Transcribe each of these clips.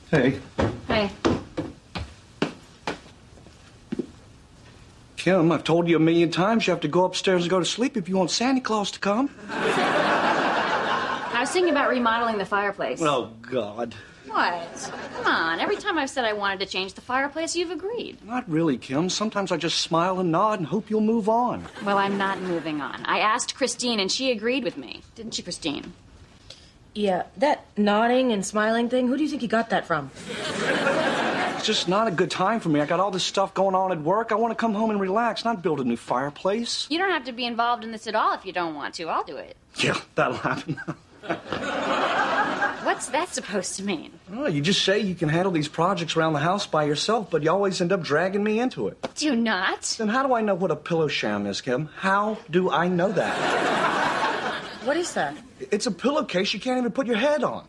Hey. Hey. Kim, I've told you a million times you have to go upstairs and go to sleep if you want Santa Claus to come. I was thinking about remodeling the fireplace. Oh, God. What? Come on. Every time I've said I wanted to change the fireplace, you've agreed. Not really, Kim. Sometimes I just smile and nod and hope you'll move on. Well, I'm not moving on. I asked Christine, and she agreed with me. Didn't you, Christine? Yeah, that nodding and smiling thing, who do you think you got that from? It's just not a good time for me. I got all this stuff going on at work. I want to come home and relax, not build a new fireplace. You don't have to be involved in this at all if you don't want to. I'll do it. Yeah, that'll happen. What's that supposed to mean? Well, you just say you can handle these projects around the house by yourself, but you always end up dragging me into it. Do not. Then how do I know what a pillow sham is, Kim? How do I know that? What is that? It's a pillowcase you can't even put your head on.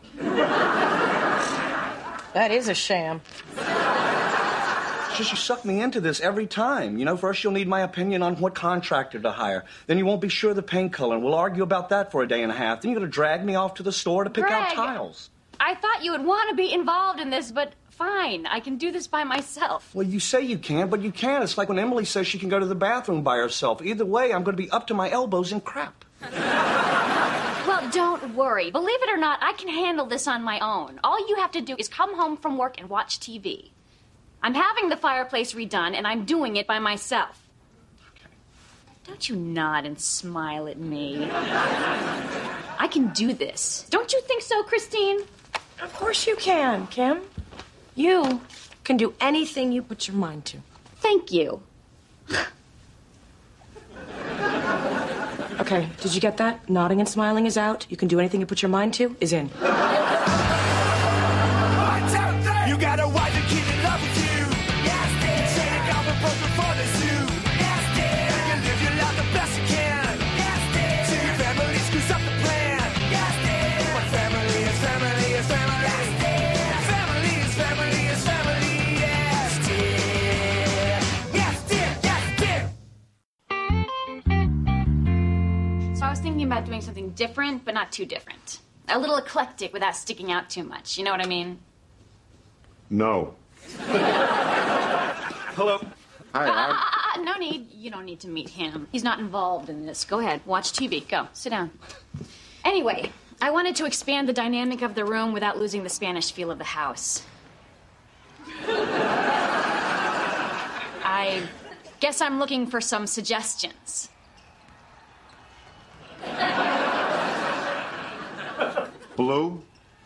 That is a sham. It's just you suck me into this every time. You know, first you'll need my opinion on what contractor to hire. Then you won't be sure of the paint color, and we'll argue about that for a day and a half. Then you're going to drag me off to the store to pick out tiles. I thought you would want to be involved in this, but fine. I can do this by myself. Well, you say you can, but you can't. It's like when Emily says she can go to the bathroom by herself. Either way, I'm going to be up to my elbows in crap. Well, don't worry. Believe it or not, I can handle this on my own. All you have to do is come home from work and watch TV. I'm having the fireplace redone, and I'm doing it by myself. Okay. Don't you nod and smile at me. I can do this. Don't you think so, Christine? Of course you can, Kim. You can do anything you put your mind to. Thank you. Okay, did you get that? Nodding and smiling is out. You can do anything you put your mind to is in. You got a wife and kid in love with you. Yes, dear. Take off a broken for the zoo. Yes, dear. You live your life the best you can. Yes, dear. Till your family screws up the plan. Yes, dear. But family is family is family. Yes, dear. Family is family is family. Yes, dear. Yes, dear. Yes, dear. So I was thinking about doing something different, but not too different. A little eclectic without sticking out too much. You know what I mean? No. Hello. Hi. No need. You don't need to meet him. He's not involved in this. Go ahead. Watch TV. Go. Sit down. Anyway, I wanted to expand the dynamic of the room without losing the Spanish feel of the house. I guess I'm looking for some suggestions. Blue?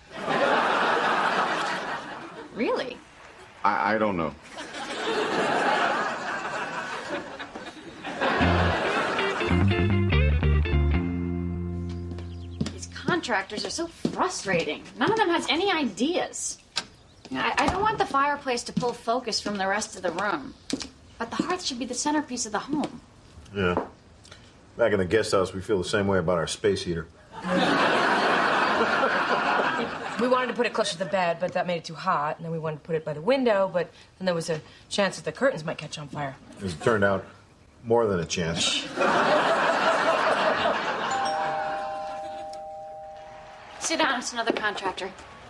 Really? I don't know. These contractors are so frustrating. None of them has any ideas. I don't want the fireplace to pull focus from the rest of the room. But the hearth should be the centerpiece of the home. Yeah. Back in the guest house, we feel the same way about our space heater. We wanted to put it closer to the bed, but that made it too hot. And then we wanted to put it by the window, but then there was a chance that the curtains might catch on fire. As it turned out, more than a chance. Sit down, it's another contractor.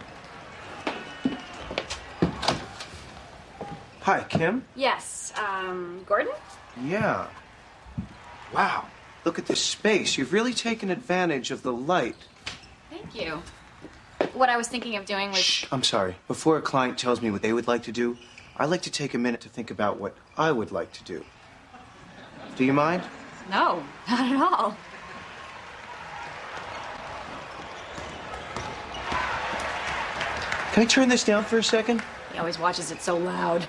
Hi, Kim? Yes, Gordon? Yeah. Wow, look at this space. You've really taken advantage of the light. Thank you. What I was thinking of doing was... Shh, I'm sorry. Before a client tells me what they would like to do, I like to take a minute to think about what I would like to do. Do you mind? No, not at all. Can I turn this down for a second? He always watches it so loud.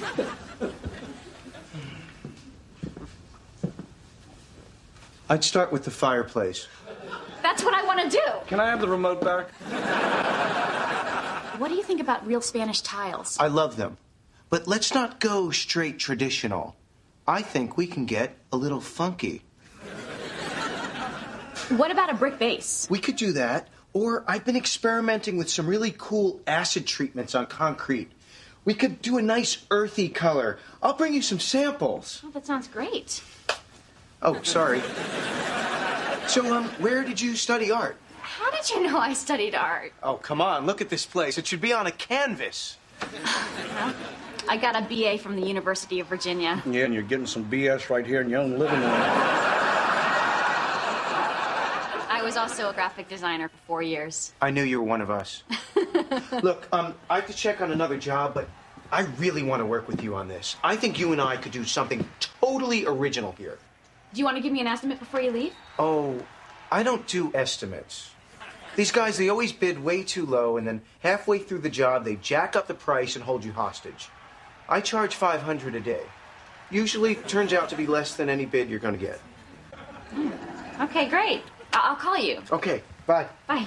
I'd start with the fireplace. That's what I want to do. Can I have the remote back? What do you think about real Spanish tiles? I love them. But let's not go straight traditional. I think we can get a little funky. What about a brick base? We could do that. Or I've been experimenting with some really cool acid treatments on concrete. We could do a nice earthy color. I'll bring you some samples. Oh, that sounds great. Oh, sorry. So, where did you study art? How did you know I studied art? Oh, come on. Look at this place. It should be on a canvas. Well, I got a BA from the University of Virginia. Yeah, and you're getting some BS right here in your own living room. I was also a graphic designer for 4 years. I knew you were one of us. Look, I have to check on another job, but I really want to work with you on this. I think you and I could do something totally original here. Do you want to give me an estimate before you leave? Oh, I don't do estimates. These guys, they always bid way too low, and then halfway through the job, they jack up the price and hold you hostage. I charge $500 a day. Usually it turns out to be less than any bid you're going to get. Okay, great. I'll call you. Okay, bye. Bye.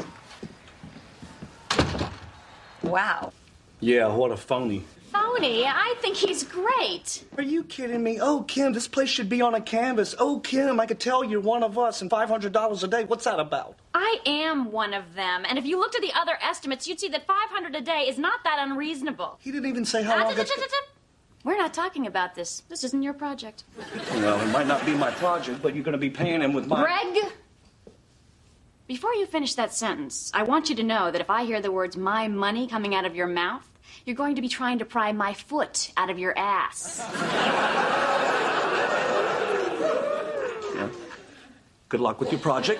Wow. Yeah, what a phony. Phony? I think he's great. Are you kidding me? Oh, Kim, this place should be on a canvas. Oh, Kim, I could tell you're one of us and $500 a day. What's that about? I am one of them. And if you looked at the other estimates, you'd see that $500 a day is not that unreasonable. He didn't even say how long it's... We're not talking about this. This isn't your project. Well, it might not be my project, but you're going to be paying him with my... Greg! Before you finish that sentence, I want you to know that if I hear the words "my money" coming out of your mouth, you're going to be trying to pry my foot out of your ass. Yeah. Good luck with your project.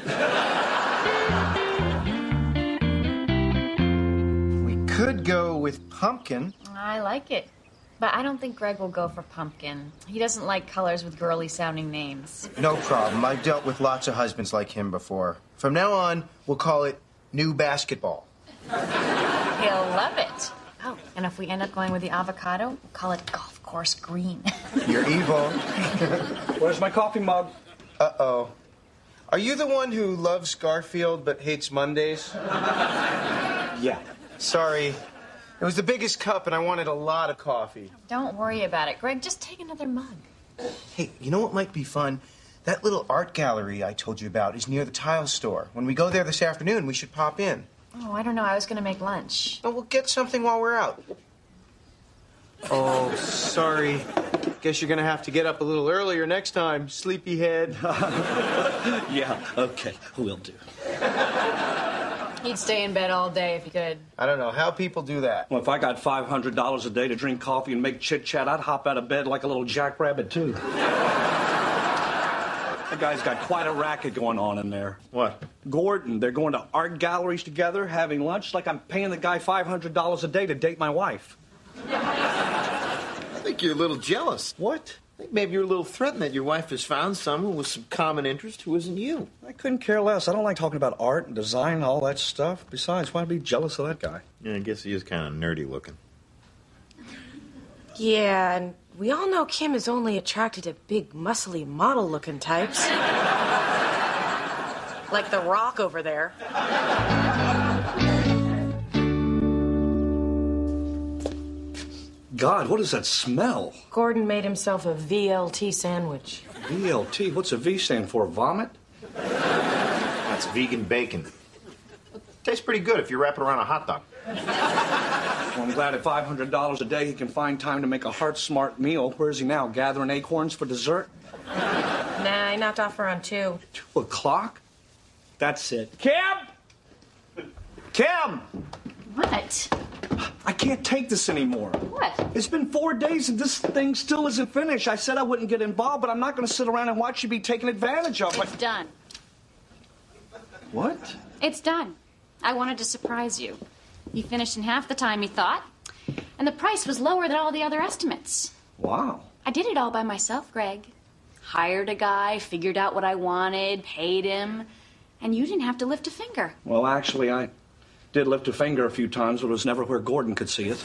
We could go with pumpkin. I like it. But I don't think Greg will go for pumpkin. He doesn't like colors with girly-sounding names. No problem. I've dealt with lots of husbands like him before. From now on, we'll call it New Basketball. He'll love it. Oh, and if we end up going with the avocado, we'll call it Golf Course Green. You're evil. Where's my coffee mug? Uh-oh. Are you the one who loves Garfield but hates Mondays? Yeah. Sorry. It was the biggest cup, and I wanted a lot of coffee. Don't worry about it. Greg, just take another mug. Hey, you know what might be fun? That little art gallery I told you about is near the tile store. When we go there this afternoon, we should pop in. Oh, I don't know. I was going to make lunch. Oh, we'll get something while we're out. Oh, sorry. Guess you're going to have to get up a little earlier next time, sleepyhead. Yeah, okay, will do. He'd stay in bed all day if he could. I don't know how people do that. Well, if I got $500 a day to drink coffee and make chit-chat, I'd hop out of bed like a little jackrabbit, too. That guy's got quite a racket going on in there. What? Gordon, they're going to art galleries together, having lunch, like I'm paying the guy $500 a day to date my wife. I think you're a little jealous. What? I think maybe you're a little threatened that your wife has found someone with some common interest who isn't you. I couldn't care less. I don't like talking about art and design and all that stuff. Besides, why be jealous of that guy? Yeah, I guess he is kind of nerdy looking. Yeah, and we all know Kim is only attracted to big, muscly, model-looking types. Like The Rock over there. God, what is that smell? Gordon made himself a VLT sandwich. VLT? What's a V stand for? Vomit? That's vegan bacon. Tastes pretty good if you wrap it around a hot dog. Well, I'm glad at $500 a day he can find time to make a heart-smart meal. Where is he now? Gathering acorns for dessert? Nah, I knocked off around 2. 2 o'clock? That's it. Kim! Kim! What? I can't take this anymore. What? It's been 4 days and this thing still isn't finished. I said I wouldn't get involved, but I'm not going to sit around and watch you be taken advantage of. It's done. What? It's done. I wanted to surprise you. He finished in half the time he thought, and the price was lower than all the other estimates. Wow. I did it all by myself, Greg. Hired a guy, figured out what I wanted, paid him, and you didn't have to lift a finger. Well, actually, I did lift a finger a few times, but it was never where Gordon could see it.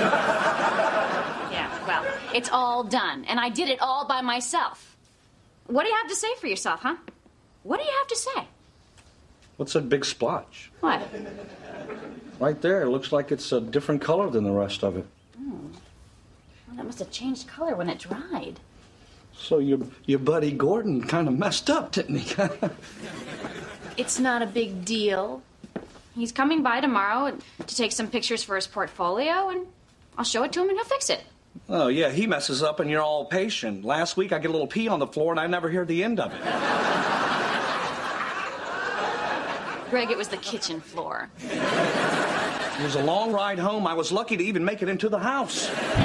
Yeah, well, it's all done, and I did it all by myself. What do you have to say for yourself, huh? What do you have to say? What's that big splotch? What? Right there. It looks like it's a different color than the rest of it. Well, that must have changed color when it dried. So your buddy Gordon kind of messed up, didn't he? It's not a big deal. He's coming by tomorrow to take some pictures for his portfolio, and I'll show it to him and he'll fix it. Oh, yeah, he messes up and you're all patient. Last week I get a little pee on the floor and I never hear the end of it. Greg, it was the kitchen floor. It was a long ride home. I was lucky to even make it into the house.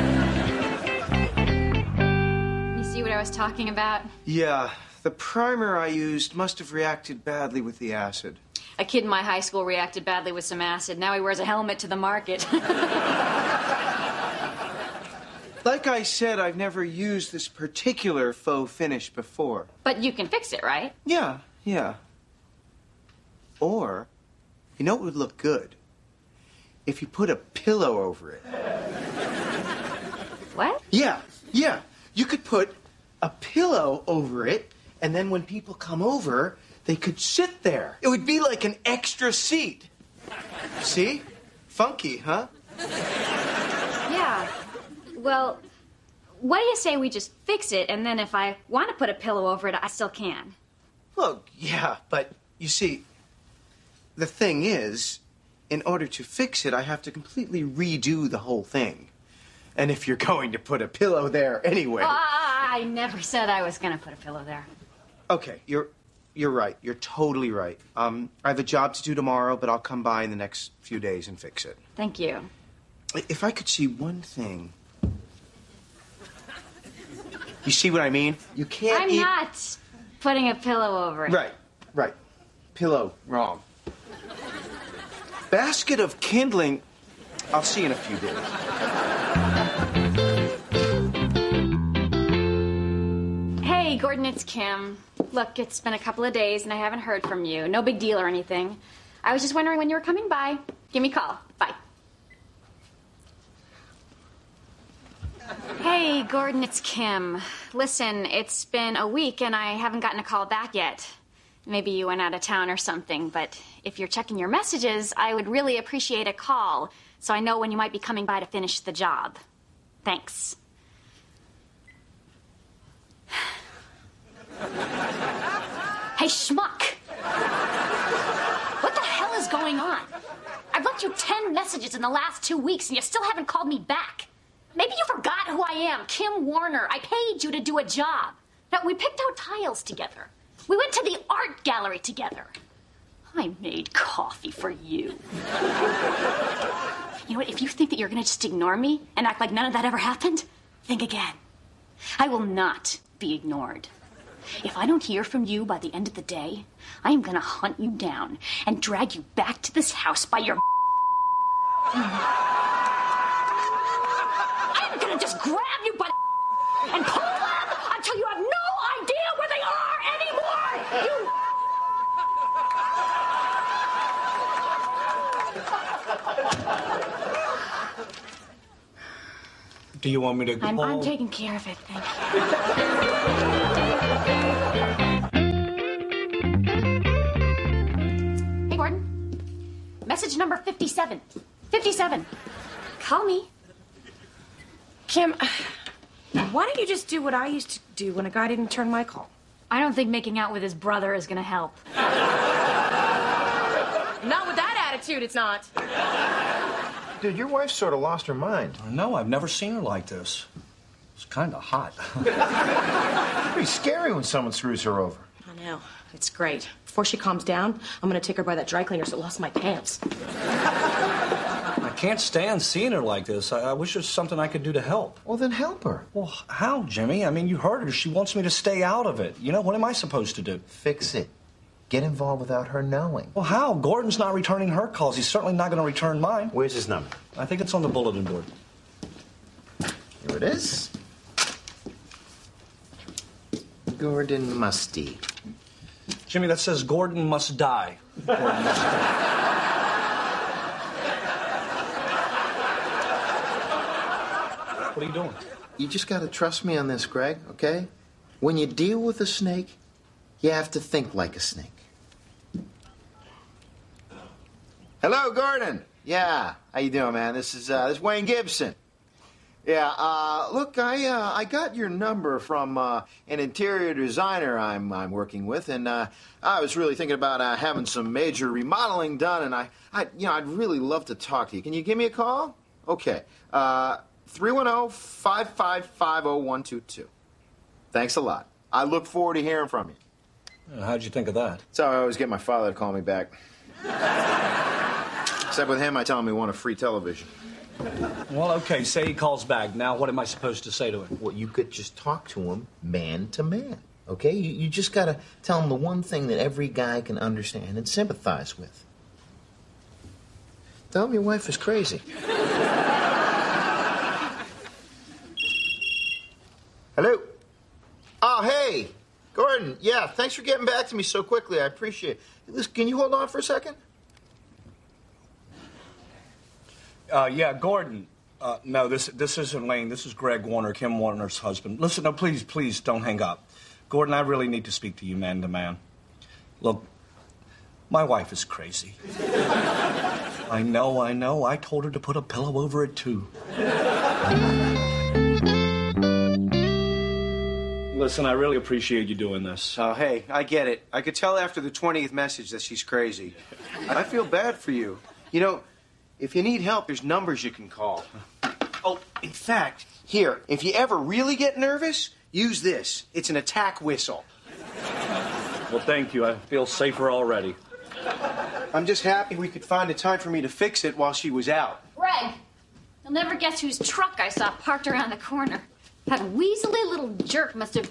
You see what I was talking about? Yeah, the primer I used must have reacted badly with the acid. A kid in my high school reacted badly with some acid. Now he wears a helmet to the market. Like I said, I've never used this particular faux finish before. But you can fix it, right? Yeah. Or, you know what would look good? If you put a pillow over it. What? Yeah. You could put a pillow over it, and then when people come over, they could sit there. It would be like an extra seat. See? Funky, huh? Yeah. Well, what do you say we just fix it, and then if I want to put a pillow over it, I still can? Well, yeah, but you see, the thing is, in order to fix it, I have to completely redo the whole thing. And if you're going to put a pillow there anyway... I never said I was going to put a pillow there. Okay, you're right. You're totally right. I have a job to do tomorrow, but I'll come by in the next few days and fix it. Thank you. If I could see one thing... You see what I mean? You can't I'm not putting a pillow over it. Right. Pillow, wrong. Basket of kindling, I'll see you in a few days. Hey, Gordon, it's Kim. Look, it's been a couple of days and I haven't heard from you. No big deal or anything. I was just wondering when you were coming by. Give me a call. Bye. Hey, Gordon, it's Kim. Listen, it's been a week and I haven't gotten a call back yet. Maybe you went out of town or something, but if you're checking your messages, I would really appreciate a call so I know when you might be coming by to finish the job. Thanks. Hey, schmuck! What the hell is going on? I've left you 10 messages in the last 2 weeks and you still haven't called me back. Maybe you forgot who I am, Kim Warner. I paid you to do a job. Now, we picked out tiles together. We went to the art gallery together. I made coffee for you. You know what? If you think that you're going to just ignore me and act like none of that ever happened, think again. I will not be ignored. If I don't hear from you by the end of the day, I am going to hunt you down and drag you back to this house by your... I'm going to just grab you by and pull them until you have no idea where they are anymore! Do you want me to go? I'm taking care of it, thank you. Hey, Gordon. Message number 57. 57. Call me. Kim, why don't you just do what I used to do when a guy didn't return my call? I don't think making out with his brother is going to help. Not with that attitude, it's not. Dude, your wife sort of lost her mind. No, I've never seen her like this. It's kind of hot. It's pretty scary when someone screws her over. I know. It's great. Before she calms down, I'm going to take her by that dry cleaner so I lost my pants. I can't stand seeing her like this. I wish there's something I could do to help. Well, then help her. Well, how, Jimmy? I mean, you heard her. She wants me to stay out of it. You know, what am I supposed to do? Fix it. Get involved without her knowing. Well, how? Gordon's not returning her calls. He's certainly not going to return mine. Where's his number? I think it's on the bulletin board. Here it is. Gordon Musty. Jimmy, that says Gordon must die. Gordon must die. What are you doing? You just got to trust me on this, Greg, okay? When you deal with a snake, you have to think like a snake. Hello, Gordon. Yeah, how you doing, man? This is Wayne Gibson. Yeah, look, I got your number from an interior designer I'm working with, and I was really thinking about having some major remodeling done, and I'd really love to talk to you. Can you give me a call? Okay, 310-555-0122. Thanks a lot. I look forward to hearing from you. How'd you think of that? That's how I always get my father to call me back. Except with him, I tell him we want a free television. Well, okay, say he calls back. Now, what am I supposed to say to him? Well, you could just talk to him man to man, okay? You just gotta tell him the one thing that every guy can understand and sympathize with. Tell him your wife is crazy. Hello? Oh, hey, Gordon. Yeah, thanks for getting back to me so quickly. I appreciate it. Listen, can you hold on for a second? Yeah, Gordon. No, this isn't Lane. This is Greg Warner, Kim Warner's husband. Listen, no, please don't hang up. Gordon, I really need to speak to you man to man. Look, my wife is crazy. I know. I told her to put a pillow over it, too. Listen, I really appreciate you doing this. Oh, hey, I get it. I could tell after the 20th message that she's crazy. I feel bad for you. You know, if you need help, there's numbers you can call. Oh, in fact, here, if you ever really get nervous, use this. It's an attack whistle. Well, thank you. I feel safer already. I'm just happy we could find a time for me to fix it while she was out. Greg, you'll never guess whose truck I saw parked around the corner. That weaselly little jerk must have...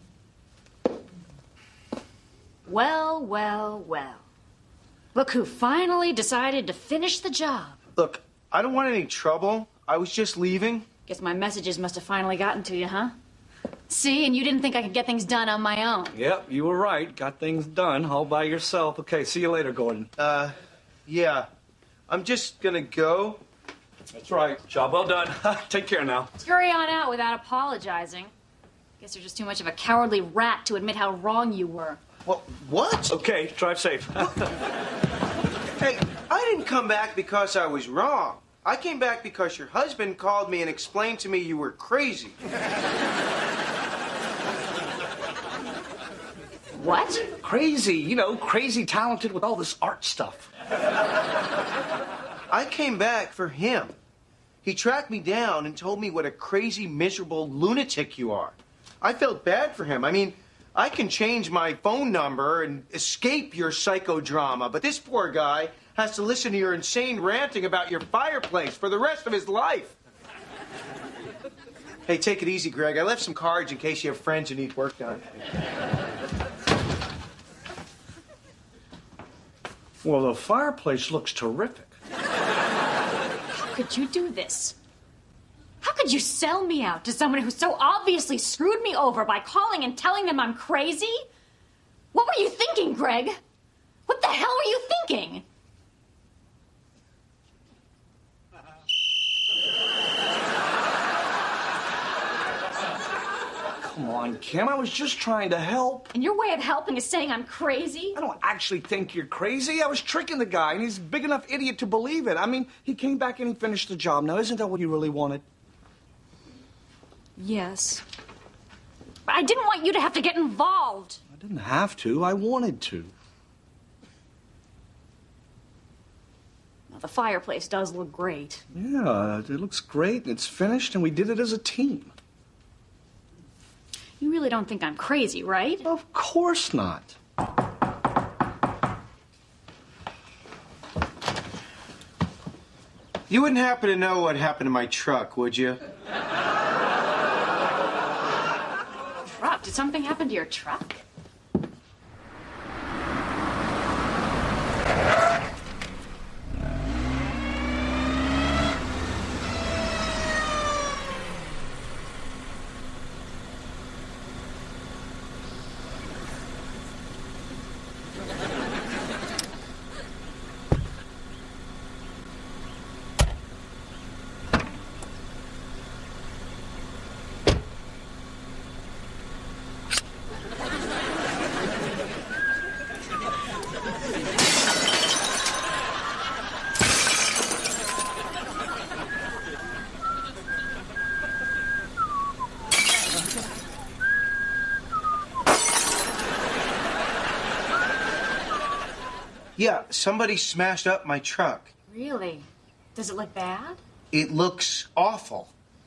Well. Look who finally decided to finish the job. Look, I don't want any trouble. I was just leaving. Guess my messages must have finally gotten to you, huh? See, and you didn't think I could get things done on my own. Yep, you were right. Got things done all by yourself. Okay, see you later, Gordon. Yeah. I'm just gonna go. That's right. Job well done. Take care now. Scurry on out without apologizing. Guess you're just too much of a cowardly rat to admit how wrong you were. What? Okay, drive safe. Hey, I didn't come back because I was wrong. I came back because your husband called me and explained to me you were crazy. What? Crazy, crazy talented with all this art stuff. I came back for him. He tracked me down and told me what a crazy, miserable lunatic you are. I felt bad for him. I mean, I can change my phone number and escape your psychodrama, but this poor guy has to listen to your insane ranting about your fireplace for the rest of his life. Hey, take it easy, Greg. I left some cards in case you have friends who need work done. Well, the fireplace looks terrific. How could you do this? How could you sell me out to someone who so obviously screwed me over by calling and telling them I'm crazy? What were you thinking, Greg? What the hell were you thinking? Come on, Kim, I was just trying to help. And your way of helping is saying I'm crazy? I don't actually think you're crazy. I was tricking the guy, and he's a big enough idiot to believe it. I mean, he came back and he finished the job. Now, isn't that what you really wanted? Yes. But I didn't want you to have to get involved. I didn't have to. I wanted to. Well, the fireplace does look great. Yeah, it looks great, and it's finished, and we did it as a team. You really don't think I'm crazy, right? Of course not. You wouldn't happen to know what happened to my truck, would you? Truck? Did something happen to your truck? Yeah, somebody smashed up my truck. Really? Does it look bad? It looks awful.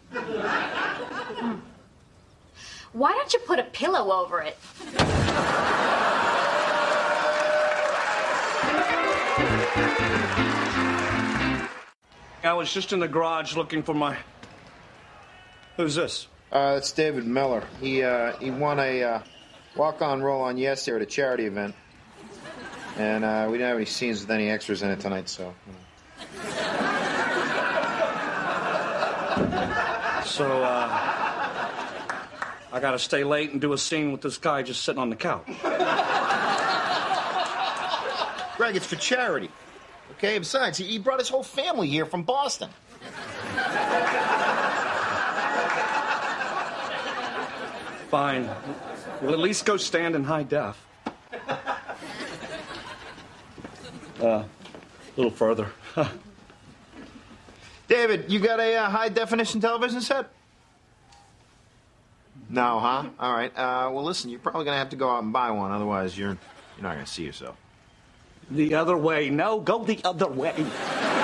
Why don't you put a pillow over it? I was just in the garage looking for my... Who's this? It's David Miller. He won a walk-on roll-on yesterday at a charity event. And we didn't have any scenes with any extras in it tonight, so... So, I gotta stay late and do a scene with this guy just sitting on the couch. Greg, it's for charity. Okay, besides, he brought his whole family here from Boston. Fine. We'll at least go stand in high def. A little further. David, you got a high-definition television set? No, huh? All right. Well, listen, you're probably going to have to go out and buy one. Otherwise, you're not going to see yourself. The other way. No, go the other way.